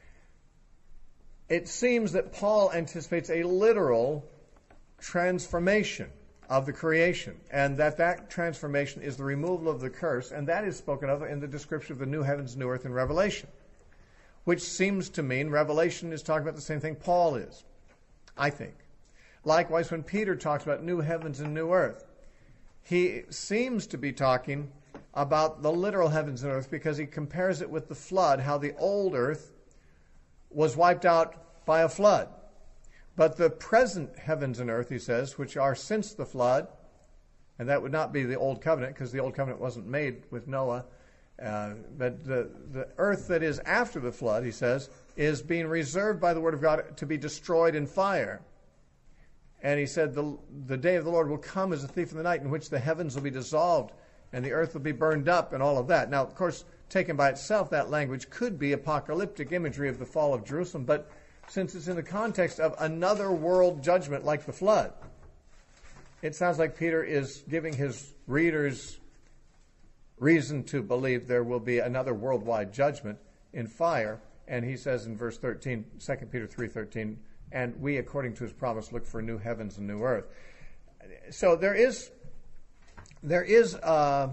It seems that Paul anticipates a literal transformation of the creation, and that that transformation is the removal of the curse, and that is spoken of in the description of the new heavens, new earth in Revelation, which seems to mean Revelation is talking about the same thing Paul is, I think. Likewise, when Peter talks about new heavens and new earth, he seems to be talking about the literal heavens and earth because he compares it with the flood, how the old earth was wiped out by a flood. But the present heavens and earth, he says, which are since the flood, and that would not be the old covenant because the old covenant wasn't made with Noah, uh, but the, the earth that is after the flood, he says, is being reserved by the word of God to be destroyed in fire. And he said the, the day of the Lord will come as a thief in the night, in which the heavens will be dissolved and the earth will be burned up and all of that. Now, of course, taken by itself, that language could be apocalyptic imagery of the fall of Jerusalem, but since it's in the context of another world judgment like the flood, it sounds like Peter is giving his readers reason to believe there will be another worldwide judgment in fire. And he says in verse thirteen, Second Peter three thirteen, and we, according to his promise, look for new heavens and new earth. So there is there is uh,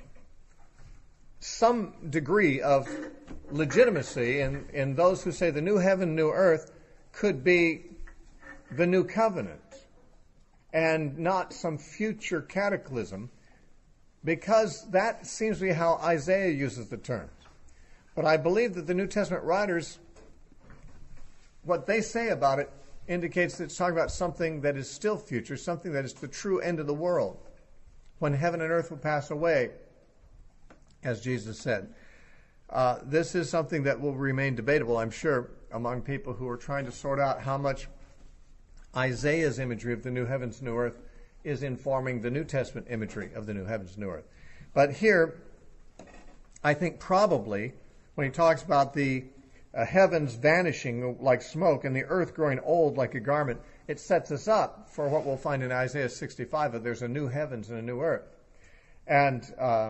some degree of legitimacy in, in those who say the new heaven, new earth could be the new covenant and not some future cataclysm, because that seems to be how Isaiah uses the terms. But I believe that the New Testament writers, what they say about it indicates that it's talking about something that is still future, something that is the true end of the world, when heaven and earth will pass away, as Jesus said. Uh, this is something that will remain debatable, I'm sure, among people who are trying to sort out how much Isaiah's imagery of the new heavens, new earth is informing the New Testament imagery of the new heavens, new earth. But here, I think probably, when he talks about the uh, heavens vanishing like smoke and the earth growing old like a garment, it sets us up for what we'll find in Isaiah sixty-five, that there's a new heavens and a new earth. And uh,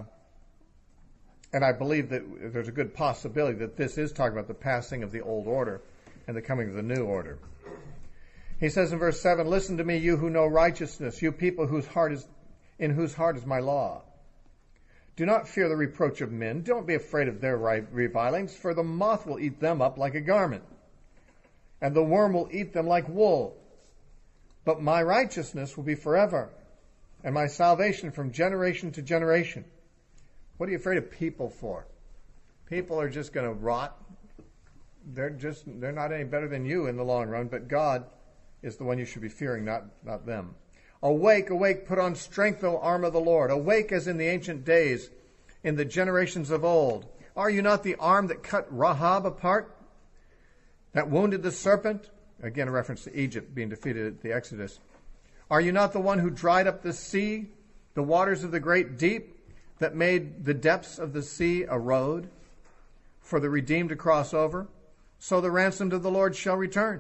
and I believe that there's a good possibility that this is talking about the passing of the old order and the coming of the new order. He says in verse seven, listen to me, you who know righteousness, you people whose heart is in whose heart is my law. Do not fear the reproach of men. Don't be afraid of their revilings, for the moth will eat them up like a garment, and the worm will eat them like wool. But my righteousness will be forever, and my salvation from generation to generation. What are you afraid of people for? People are just going to rot. They're just they're not any better than you in the long run, but God is the one you should be fearing, not, not them. Awake, awake, put on strength, O arm of the Lord. Awake as in the ancient days, in the generations of old. Are you not the arm that cut Rahab apart, that wounded the serpent? Again, a reference to Egypt being defeated at the Exodus. Are you not the one who dried up the sea, the waters of the great deep, that made the depths of the sea a road for the redeemed to cross over? So the ransomed of the Lord shall return.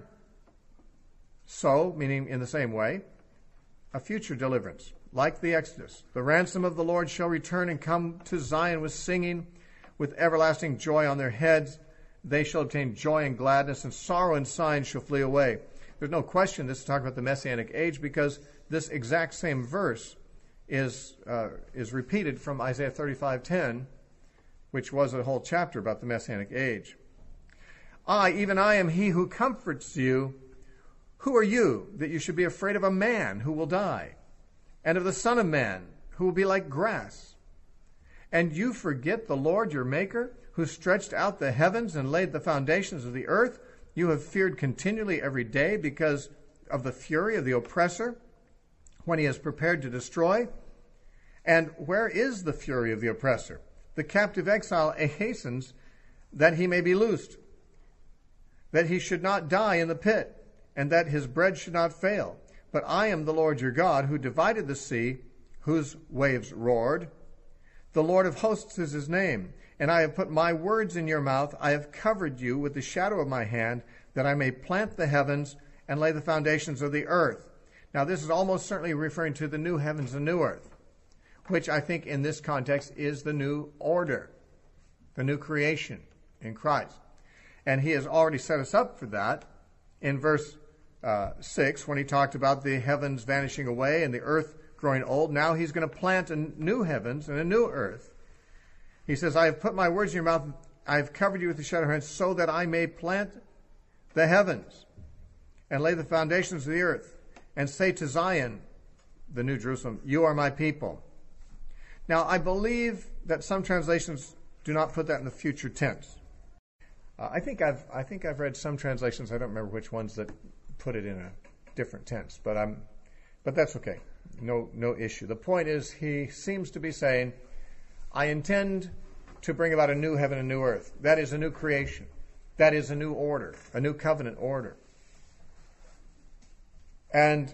So, meaning in the same way, a future deliverance, like the Exodus. The ransom of the Lord shall return and come to Zion with singing, with everlasting joy on their heads. They shall obtain joy and gladness, and sorrow and sighing shall flee away. There's no question this is talking about the Messianic age, because this exact same verse is uh, is repeated from Isaiah thirty-five ten, which was a whole chapter about the Messianic age. I, even I, am he who comforts you. Who are you that you should be afraid of a man who will die, and of the Son of Man who will be like grass? And you forget the Lord your Maker, who stretched out the heavens and laid the foundations of the earth. You have feared continually every day because of the fury of the oppressor, when he is prepared to destroy. And where is the fury of the oppressor? The captive exile hastens that he may be loosed, that he should not die in the pit, and that his bread should not fail. But I am the Lord your God, who divided the sea, whose waves roared. The Lord of hosts is his name. And I have put my words in your mouth. I have covered you with the shadow of my hand, that I may plant the heavens and lay the foundations of the earth. Now, this is almost certainly referring to the new heavens and new earth, which I think in this context is the new order, the new creation in Christ. And he has already set us up for that in verse uh, six, when he talked about the heavens vanishing away and the earth growing old. Now he's going to plant a new heavens and a new earth. He says, I have put my words in your mouth. I have covered you with the shadow of my hand, so that I may plant the heavens and lay the foundations of the earth, and say to Zion, the New Jerusalem, you are my people. Now, I believe that some translations do not put that in the future tense. Uh, I think I've I think I've read some translations. I don't remember which ones that put it in a different tense, but I'm but that's okay. No no issue. The point is, he seems to be saying, I intend to bring about a new heaven and new earth. That is a new creation. That is a new order, a new covenant order. And,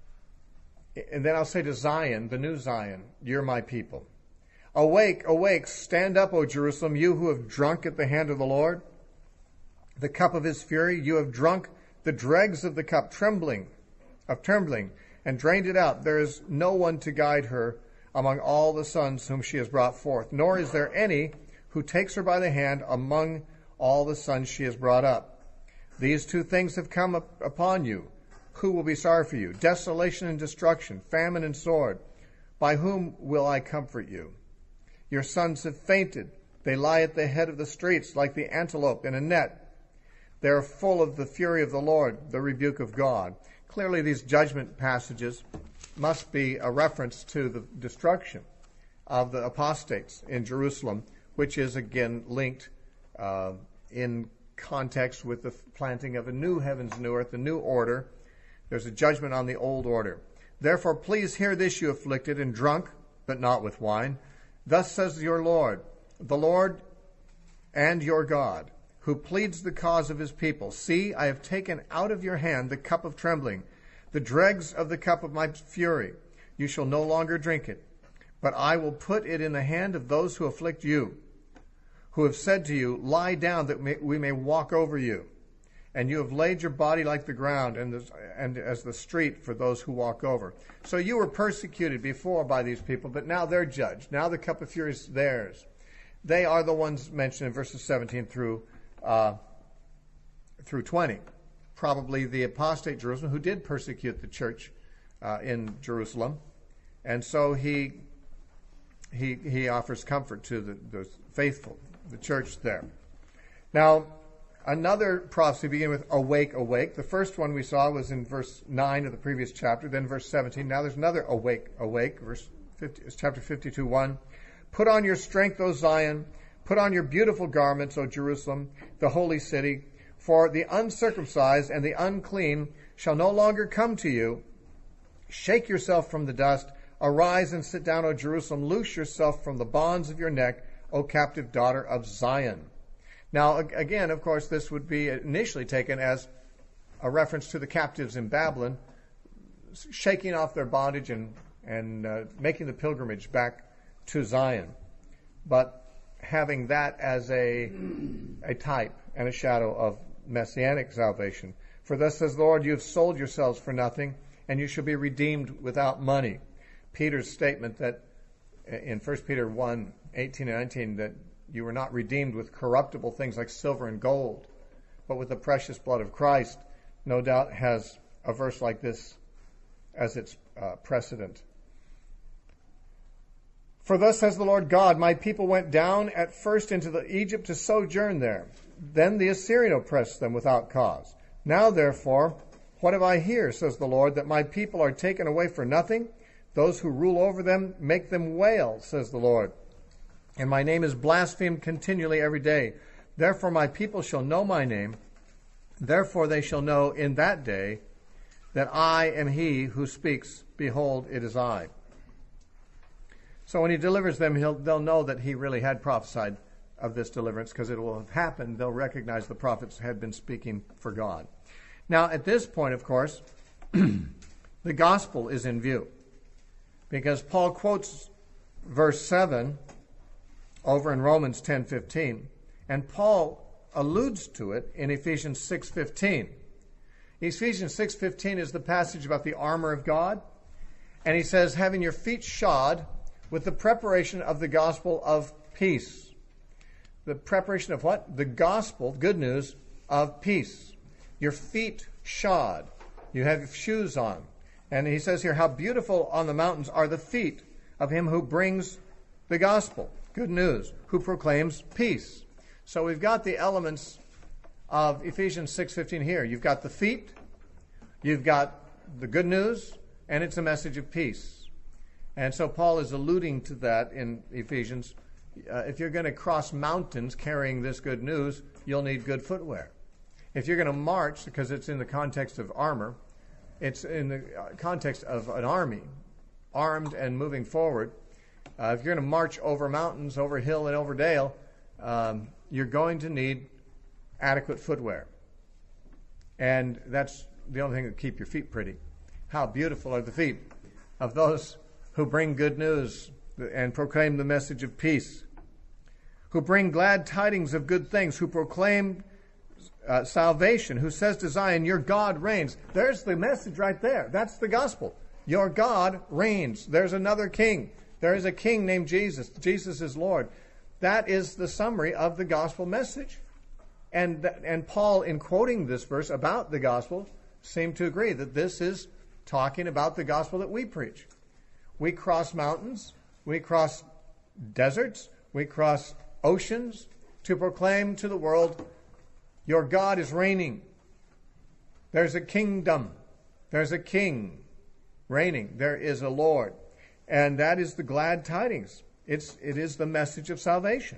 and then I'll say to Zion, the new Zion, you're my people. Awake, awake, stand up, O Jerusalem, you who have drunk at the hand of the Lord, the cup of his fury. You have drunk the dregs of the cup, trembling, of trembling, and drained it out. There is no one to guide her among all the sons whom she has brought forth, nor is there any who takes her by the hand among all the sons she has brought up. These two things have come up upon you. Who will be sorry for you? Desolation and destruction, famine and sword. By whom will I comfort you? Your sons have fainted. They lie at the head of the streets like the antelope in a net. They are full of the fury of the Lord, the rebuke of God. Clearly, these judgment passages must be a reference to the destruction of the apostates in Jerusalem, which is again linked uh, in context with the planting of a new heavens and new earth, a new order. There's a judgment on the old order. Therefore, please hear this, you afflicted and drunk, but not with wine. Thus says your Lord, the Lord and your God, who pleads the cause of his people. See, I have taken out of your hand the cup of trembling, the dregs of the cup of my fury. You shall no longer drink it, but I will put it in the hand of those who afflict you, who have said to you, lie down that we may walk over you. And you have laid your body like the ground and, the, and as the street for those who walk over. So you were persecuted before by these people, but now they're judged. Now the cup of fury is theirs. They are the ones mentioned in verses seventeen through uh, through twenty. Probably the apostate Jerusalem, who did persecute the church uh, in Jerusalem. And so he he he offers comfort to the, the faithful, the church there. Now, another prophecy beginning with awake, awake. The first one we saw was in verse nine of the previous chapter, then verse seventeen. Now there's another awake, awake, verse fifty, chapter fifty-two, one. Put on your strength, O Zion. Put on your beautiful garments, O Jerusalem, the holy city. For the uncircumcised and the unclean shall no longer come to you. Shake yourself from the dust. Arise and sit down, O Jerusalem. Loose yourself from the bonds of your neck, O captive daughter of Zion. Now, again, of course, this would be initially taken as a reference to the captives in Babylon, shaking off their bondage and, and uh, making the pilgrimage back to Zion. But having that as a, a type and a shadow of messianic salvation. For thus says the Lord, you have sold yourselves for nothing, and you shall be redeemed without money. Peter's statement that in First Peter one, eighteen and nineteen, that you were not redeemed with corruptible things like silver and gold, but with the precious blood of Christ, no doubt has a verse like this as its uh, precedent. For thus says the Lord God, my people went down at first into the Egypt to sojourn there. Then the Assyrian oppressed them without cause. Now therefore, what have I here, says the Lord, that my people are taken away for nothing? Those who rule over them make them wail, says the Lord. and my name is blasphemed continually every day. Therefore my people shall know my name. Therefore they shall know in that day that I am he who speaks. Behold, it is I. So when he delivers them, he'll, they'll know that he really had prophesied of this deliverance, because it will have happened. They'll recognize the prophets had been speaking for God. Now, at this point, of course, the gospel is in view, because Paul quotes verse seven over in Romans ten fifteen, and Paul alludes to it in Ephesians six fifteen. Ephesians six fifteen is the passage about the armor of God, and he says, having your feet shod with the preparation of the gospel of peace. The preparation of what? The gospel, good news, of peace. Your feet shod. You have shoes on. And he says here, how beautiful on the mountains are the feet of him who brings the gospel, good news, who proclaims peace. So we've got the elements of Ephesians six fifteen here. You've got the feet, you've got the good news, and it's a message of peace. And so Paul is alluding to that in Ephesians. Uh, if you're going to cross mountains carrying this good news, you'll need good footwear. If you're going to march, because it's in the context of armor, it's in the context of an army, armed and moving forward. Uh, if you're going to march over mountains, over hill and over dale, um, you're going to need adequate footwear. And that's the only thing that keep your feet pretty. How beautiful are the feet of those who bring good news and proclaim the message of peace, who bring glad tidings of good things, who proclaim uh, salvation, who says to Zion, your God reigns. There's the message right there. That's the gospel. Your God reigns. There's another king. There is a king named Jesus. Jesus is Lord. That is the summary of the gospel message. And, and Paul, in quoting this verse about the gospel, seemed to agree that this is talking about the gospel that we preach. We cross mountains, we cross deserts, we cross oceans to proclaim to the world, your God is reigning. There's a kingdom. There's a king reigning. There is a Lord. And that is the glad tidings. It's, it is the message of salvation.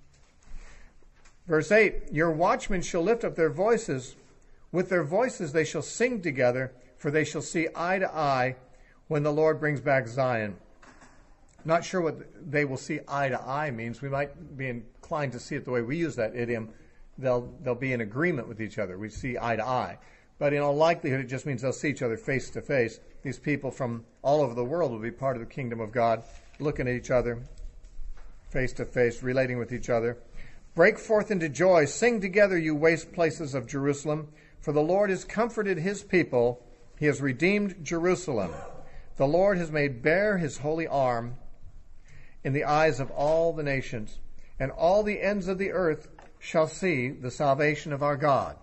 Verse eight, your watchmen shall lift up their voices. With their voices they shall sing together, for they shall see eye to eye when the Lord brings back Zion. Not sure what they will see eye to eye means. We might be inclined to see it the way we use that idiom. They'll, they'll be in agreement with each other. We see eye to eye. But in all likelihood, it just means they'll see each other face to face. These people from all over the world will be part of the kingdom of God, looking at each other face to face, relating with each other. Break forth into joy. Sing together, you waste places of Jerusalem. For the Lord has comforted his people. He has redeemed Jerusalem. The Lord has made bare his holy arm in the eyes of all the nations, and all the ends of the earth shall see the salvation of our God.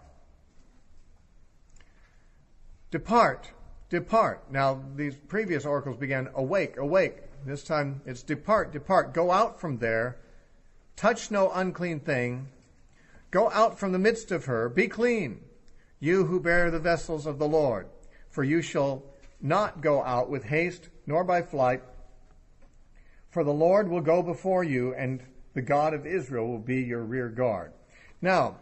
Depart, depart. Now, these previous oracles began, awake, awake. This time it's depart, depart. Go out from there. Touch no unclean thing. Go out from the midst of her. Be clean, you who bear the vessels of the Lord. For you shall not go out with haste, nor by flight. For the Lord will go before you, and the God of Israel will be your rear guard. Now,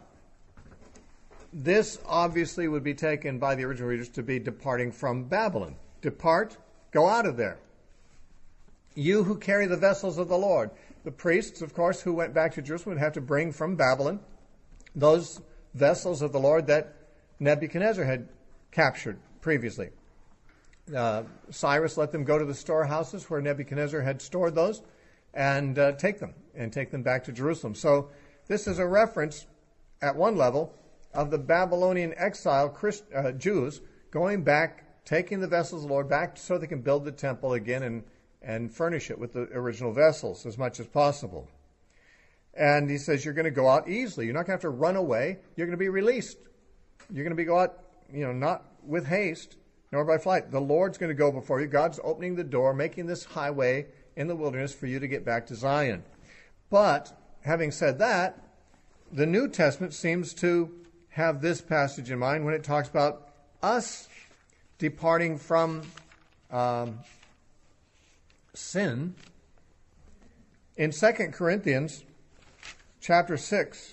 this obviously would be taken by the original readers to be departing from Babylon. Depart, go out of there. You who carry the vessels of the Lord. The priests, of course, who went back to Jerusalem would have to bring from Babylon those vessels of the Lord that Nebuchadnezzar had captured previously. Uh, Cyrus let them go to the storehouses where Nebuchadnezzar had stored those and uh, take them, and take them back to Jerusalem. So this is a reference, at one level, of the Babylonian exile Christ, uh, Jews going back, taking the vessels of the Lord back so they can build the temple again and, and furnish it with the original vessels as much as possible. And he says you're going to go out easily. You're not going to have to run away. You're going to be released. You're going to be go out, you know, not with haste, nor by flight. The Lord's going to go before you. God's opening the door, making this highway in the wilderness for you to get back to Zion. But, having said that, the New Testament seems to have this passage in mind when it talks about us departing from um, sin In Second Corinthians chapter six,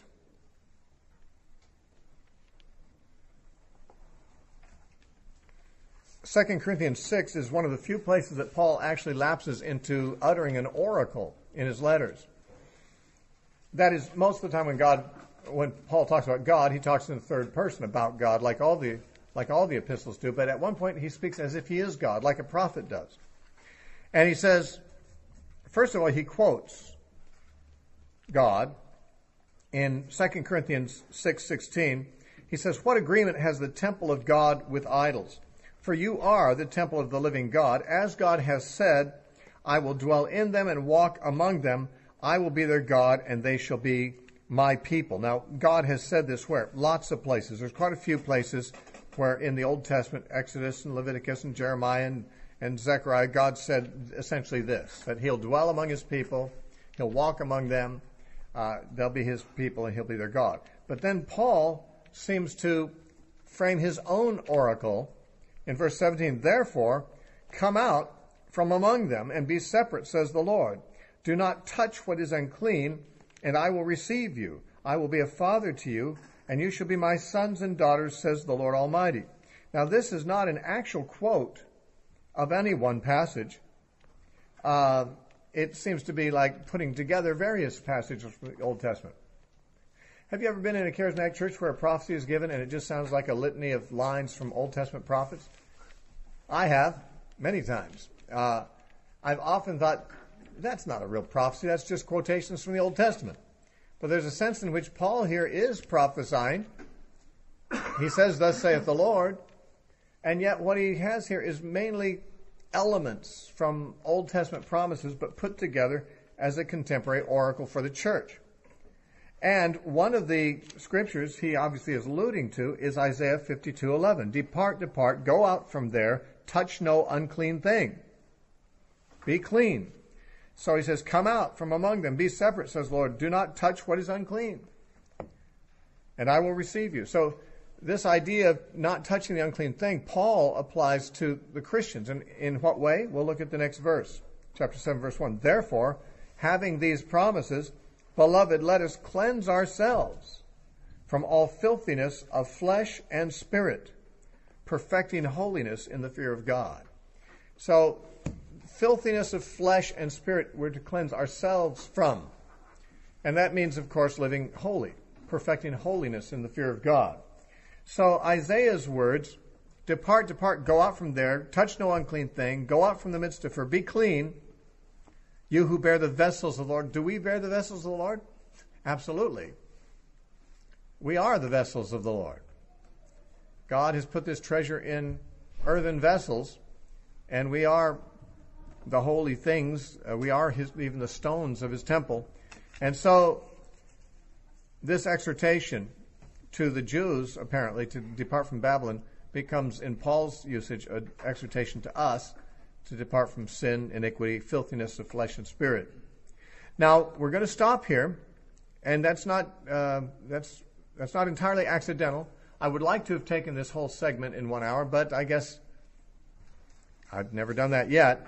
Second Corinthians six is one of the few places that Paul actually lapses into uttering an oracle in his letters. That is, most of the time when God, when Paul talks about God, he talks in the third person about God, like all the like all the epistles do. But at one point he speaks as if he is God, like a prophet does. And he says, first of all, he quotes God in Second Corinthians six sixteen. He says, "What agreement has the temple of God with idols? For you are the temple of the living God. As God has said, I will dwell in them and walk among them. I will be their God, and they shall be my people." Now, God has said this where? Lots of places. There's quite a few places where in the Old Testament, Exodus and Leviticus and Jeremiah and, and Zechariah, God said essentially this, that he'll dwell among his people, he'll walk among them, uh, they'll be his people, and he'll be their God. But then Paul seems to frame his own oracle in verse seventeen. "Therefore, come out from among them and be separate, says the Lord. Do not touch what is unclean, and I will receive you. I will be a father to you, and you shall be my sons and daughters, says the Lord Almighty." Now, this is not an actual quote of any one passage. Uh, it seems to be like putting together various passages from the Old Testament. Have you ever been in a charismatic church where a prophecy is given and it just sounds like a litany of lines from Old Testament prophets? I have, many times. Uh, I've often thought, that's not a real prophecy, that's just quotations from the Old Testament. But there's a sense in which Paul here is prophesying. He says, "Thus saith the Lord," and yet what he has here is mainly elements from Old Testament promises, but put together as a contemporary oracle for the church. And one of the scriptures he obviously is alluding to is Isaiah fifty-two eleven. "Depart, depart, go out from there, touch no unclean thing. Be clean." So he says, "Come out from among them, be separate, says the Lord. Do not touch what is unclean, and I will receive you." So this idea of not touching the unclean thing, Paul applies to the Christians. And in what way? We'll look at the next verse, chapter seven, verse one. "Therefore, having these promises, beloved, let us cleanse ourselves from all filthiness of flesh and spirit, perfecting holiness in the fear of God." So, filthiness of flesh and spirit we're to cleanse ourselves from. And that means, of course, living holy, perfecting holiness in the fear of God. So Isaiah's words, "Depart, depart, go out from there, touch no unclean thing, go out from the midst of her, be clean, you who bear the vessels of the Lord." Do we bear the vessels of the Lord? Absolutely. We are the vessels of the Lord. God has put this treasure in earthen vessels, and we are the holy things. Uh, we are his, even the stones of his temple. And so this exhortation to the Jews, apparently, to depart from Babylon, becomes, in Paul's usage, an exhortation to us to depart from sin, iniquity, filthiness of flesh and spirit. Now, we're going to stop here, and that's not uh, that's that's not entirely accidental. I would like to have taken this whole segment in one hour, but I guess I've never done that yet.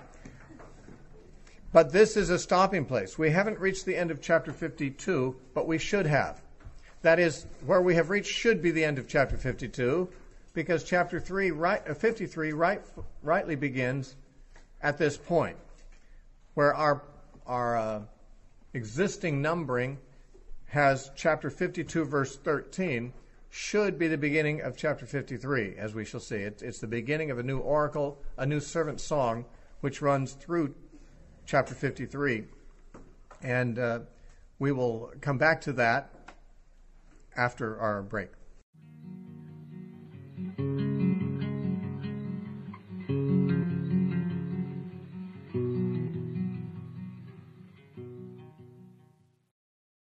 But this is a stopping place. We haven't reached the end of chapter fifty-two, but we should have. That is, where we have reached should be the end of chapter fifty-two, because chapter three, right, uh, fifty-three right, rightly begins at this point, where our, our uh, existing numbering has chapter fifty-two, verse thirteen, should be the beginning of chapter fifty-three, as we shall see. It, it's the beginning of a new oracle, a new servant song, which runs through chapter fifty-three. And uh, we will come back to that after our break.